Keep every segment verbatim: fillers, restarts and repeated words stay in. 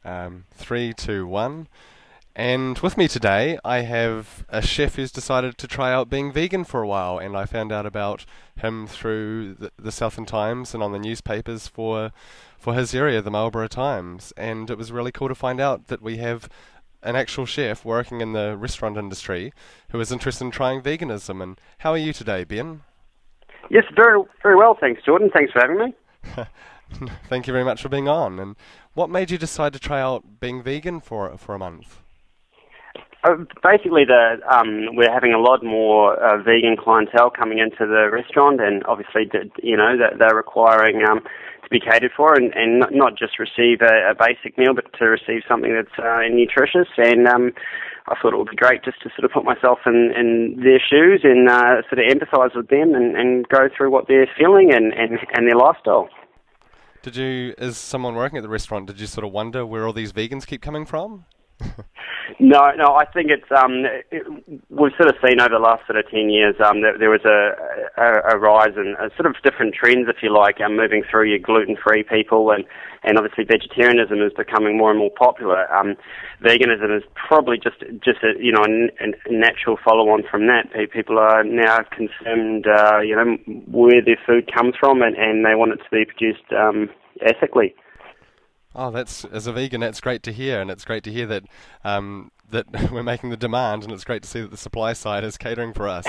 Um, three, two, one. And with me today, I have a chef who's decided to try out being vegan for a while, and I found out about him through the, the Southern Times and on the newspapers for for his area, the Marlborough Times. And it was really cool to find out that we have an actual chef working in the restaurant industry who is interested in trying veganism. And how are you today, Ben? Yes, very very well, thanks, Jordan. Thanks for having me. Thank you very much for being on. And what made you decide to try out being vegan for for a month? Uh, basically, the um, we're having a lot more uh, vegan clientele coming into the restaurant, and obviously, you know, that they're requiring um, to be catered for, and, and not, not just receive a, a basic meal, but to receive something that's uh, nutritious. And um, I thought it would be great just to sort of put myself in, in their shoes and uh, sort of empathise with them and, and go through what they're feeling and, and, and their lifestyle. Did you, as someone working at the restaurant, did you sort of wonder where all these vegans keep coming from? No, no. I think it's um, it, we've sort of seen over the last sort of ten years um, that there was a, a, a rise in a sort of different trends, if you like, um, moving through your gluten-free people, and, and obviously vegetarianism is becoming more and more popular. Um, veganism is probably just just a, you know a, a natural follow-on from that. People are now concerned, uh, you know, where their food comes from, and, and they want it to be produced um, ethically. Oh, that's as a vegan, that's great to hear, and it's great to hear that um, that we're making the demand, and it's great to see that the supply side is catering for us.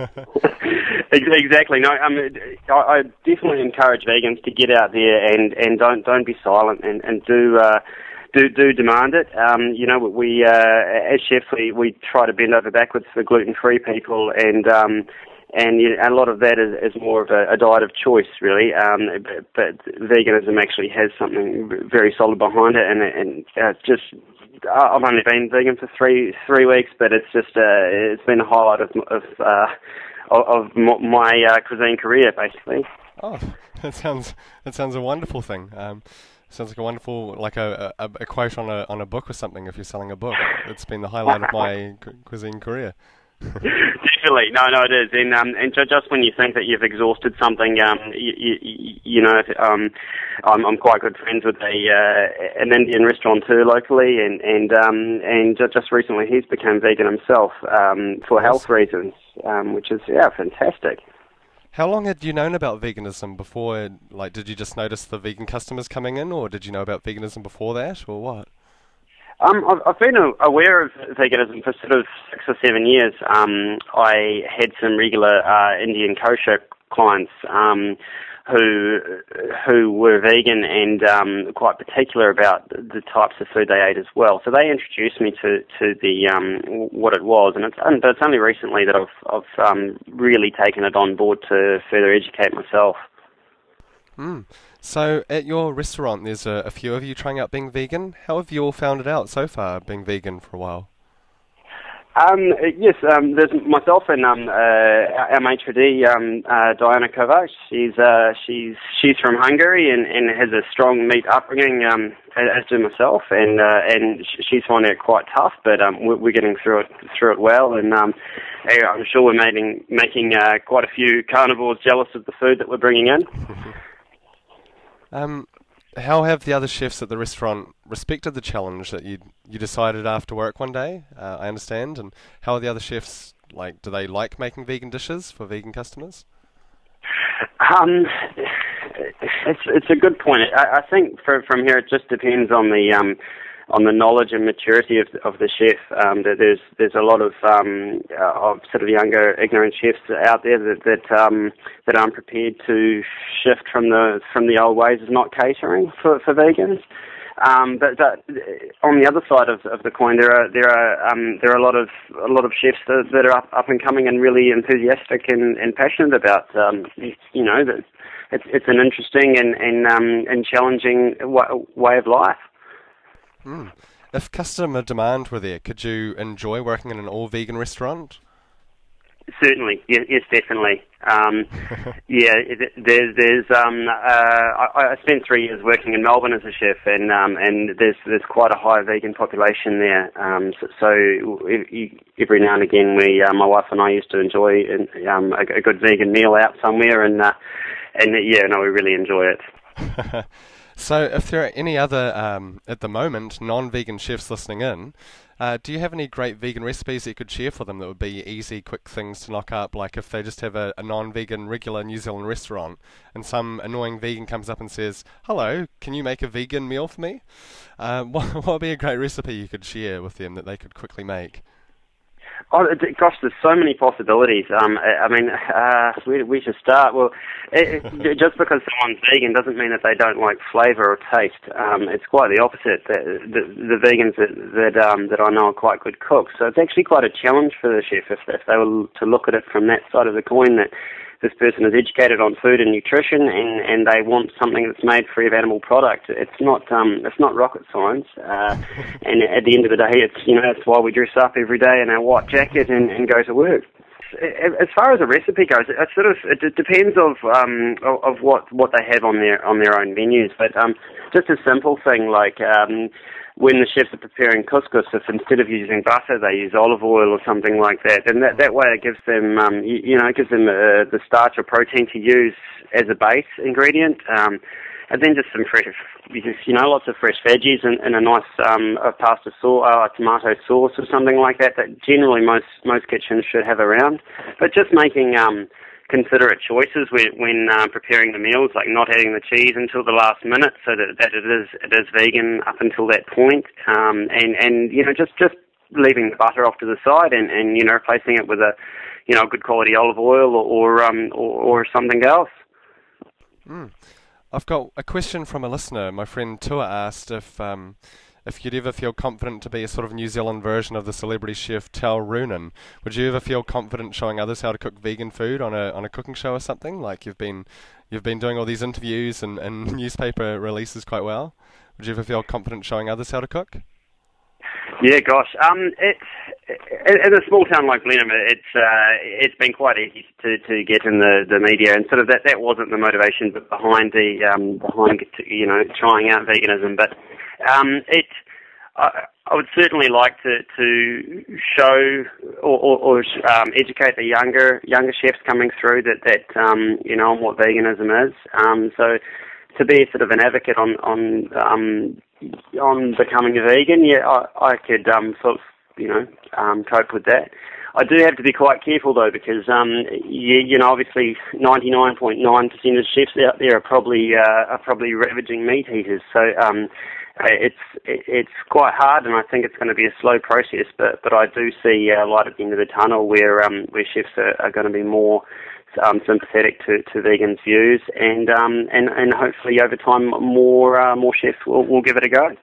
Exactly. No, um, I, I definitely encourage vegans to get out there and, and don't don't be silent and and do uh, do do demand it. Um, you know, we uh, as chefs we, we try to bend over backwards for gluten free people and. Um, And, you know, a lot of that is, is more of a, a diet of choice, really. Um, but, but veganism actually has something very solid behind it, and, and uh, just I've only been vegan for three three weeks, but it's just uh, it's been a highlight of of uh, of my uh, cuisine career, basically. Oh, that sounds that sounds a wonderful thing. Um, sounds like a wonderful, like a, a, a quote on a on a book or something. If you're selling a book, it's been the highlight of my cu- cuisine career. Definitely, no, no, it is, and um, and just when you think that you've exhausted something, um, you, you, you know, um, I'm, I'm quite good friends with a uh, an Indian restaurateur locally, and and um, and just recently he's become vegan himself um, for health reasons, um, which is yeah, fantastic. How long had you known about veganism before? Like, did you just notice the vegan customers coming in, or did you know about veganism before that, or what? Um, I've, I've been aware of veganism for sort of six or seven years. Um, I had some regular uh, Indian kosher clients um, who who were vegan and um, quite particular about the types of food they ate as well. So they introduced me to to the um, what it was, and it's but it's only recently that I've I've um, really taken it on board to further educate myself. Mm. So, at your restaurant, there's a, a few of you trying out being vegan. How have you all found it out so far, being vegan for a while? Um, yes, um, there's myself and um, uh, our maitre d', um, uh, Diana Kovacs. She's uh, she's she's from Hungary and, and has a strong meat upbringing, um, as do myself, and uh, and she's finding it quite tough, but um, we're, we're getting through it through it well, and um, I'm sure we're making making uh, quite a few carnivores jealous of the food that we're bringing in. Um, how have the other chefs at the restaurant respected the challenge that you you decided after work one day? Uh, I understand. And how are the other chefs, like, do they like making vegan dishes for vegan customers? Um, it's it's a good point. I, I think for, from here it just depends on the um, on the knowledge and maturity of of the chef. Um, that there's there's a lot of um, uh, of sort of younger ignorant chefs out there that that um, that aren't prepared to shift from the from the old ways of not catering for for vegans. Um, but, but on the other side of, of the coin, there are there are um, there are a lot of a lot of chefs that, that are up, up and coming and really enthusiastic and, and passionate about um, you know that it's it's an interesting and and um, and challenging w- way of life. Mm. If customer demand were there, could you enjoy working in an all-vegan restaurant? Certainly, yes, yes definitely. Um, yeah, it, there's, there's. Um, uh, I, I spent three years working in Melbourne as a chef, and um, and there's there's quite a high vegan population there. Um, so, so every now and again, we, uh, my wife and I, used to enjoy um, a, a good vegan meal out somewhere, and uh, and yeah, no, we really enjoy it. So, if there are any other, um, at the moment, non-vegan chefs listening in, uh, do you have any great vegan recipes that you could share for them that would be easy, quick things to knock up? Like if they just have a, a non-vegan regular New Zealand restaurant and some annoying vegan comes up and says, "Hello, can you make a vegan meal for me?" Uh, what, what would be a great recipe you could share with them that they could quickly make? Oh, gosh, there's so many possibilities. Um, I I mean, uh, we, we should start. Well, it, it, just because someone's vegan doesn't mean that they don't like flavour or taste. Um, it's quite the opposite. The, the, the vegans that that, um, that I know are quite good cooks. So it's actually quite a challenge for the chef if, if they were to look at it from that side of the coin, that this person is educated on food and nutrition, and, and they want something that's made free of animal product. It's not um, it's not rocket science. Uh, and at the end of the day, it's you know that's why we dress up every day in our white jacket and, and go to work. As far as a recipe goes, it sort of it depends of um, of what, what they have on their on their own menus. But um, just a simple thing like um, when the chefs are preparing couscous, if instead of using butter they use olive oil or something like that, and that, that way it gives them um, you, you know it gives them uh, the starch or protein to use as a base ingredient. Um, And then just some fresh, you know, lots of fresh veggies and, and a nice um, a pasta sauce, uh, tomato sauce or something like that, that generally most, most kitchens should have around. But just making um, considerate choices when, when uh, preparing the meals, like not adding the cheese until the last minute so that, that it is it is vegan up until that point. Um, and, and, you know, just, just leaving the butter off to the side and, and, you know, replacing it with a, you know, good quality olive oil or, or, um, or, or something else. Mm. I've got a question from a listener. My friend Tua asked if um, if you'd ever feel confident to be a sort of New Zealand version of the celebrity chef Tal Roonan. Would you ever feel confident showing others how to cook vegan food on a on a cooking show or something? Like you've been you've been doing all these interviews and, and newspaper releases quite well. Would you ever feel confident showing others how to cook? Yeah, gosh. Um, it's in a small town like Blenheim, it's uh, it's been quite easy to, to get in the, the media, and sort of that, that wasn't the motivation behind the um, behind you know trying out veganism. But um, it I, I would certainly like to to show or, or, or um, educate the younger younger chefs coming through that that um, you know on what veganism is. Um, so to be sort of an advocate on on um, on becoming a vegan, yeah, I, I could um, sort of, you know, um, cope with that. I do have to be quite careful though, because um, you, you know, obviously ninety-nine point nine percent of chefs out there are probably uh, are probably ravaging meat eaters. So um, it's it's quite hard, and I think it's going to be a slow process. But but I do see a light at the end of the tunnel where um, where chefs are, are going to be more Um, sympathetic to, to vegans' views, and um, and and hopefully over time more uh, more chefs will, will give it a go.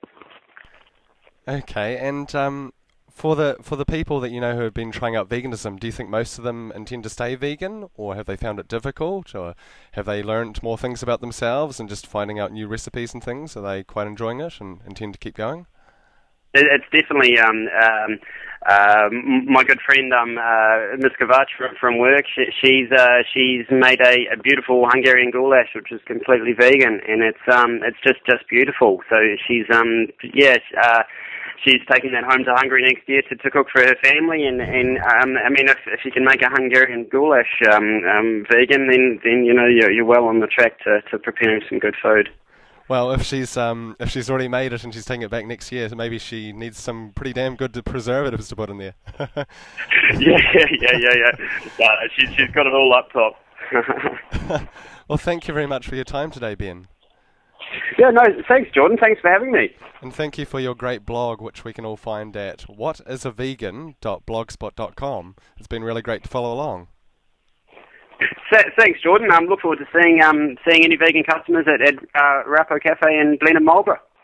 Okay, and um, for the for the people that you know who have been trying out veganism, do you think most of them intend to stay vegan, or have they found it difficult, or have they learnt more things about themselves and just finding out new recipes and things? Are they quite enjoying it and intend to keep going? It's definitely um, um, uh, my good friend um, uh, Miz Kovac from, from work. She, she's uh, she's made a, a beautiful Hungarian goulash, which is completely vegan, and it's um, it's just, just beautiful. So she's um, yes, uh, she's taking that home to Hungary next year to, to cook for her family. And and um, I mean, if, if you can make a Hungarian goulash um, um, vegan, then then you know you're, you're well on the track to, to preparing some good food. Well, if she's um, if she's already made it and she's taking it back next year, so maybe she needs some pretty damn good preservatives to put in there. yeah, yeah, yeah, yeah, yeah. Uh, she, she's got it all up top. Well, thank you very much for your time today, Ben. Yeah, no, thanks, Jordan. Thanks for having me. And thank you for your great blog, which we can all find at what is a vegan dot blogspot dot com. It's been really great to follow along. Thanks, Jordan. I um, look forward to seeing um, seeing any vegan customers at, at uh, Rapo Cafe in Blenheim, Marlborough.